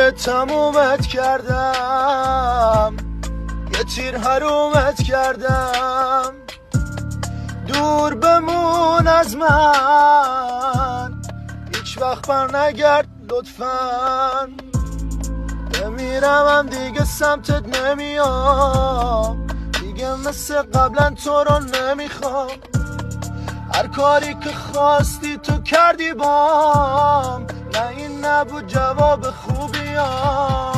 دوباره تمومت کردم، یه تیر حرومت کردم. دور بمون از من، هیچ وقت بر نگرد لطفاً. بمیرم دیگه سمتت نمیام، دیگه مثل قبلا تو رو نمیخوام. هر کاری که خواستی تو کردی بام، نه این نبود جواب خوبیام.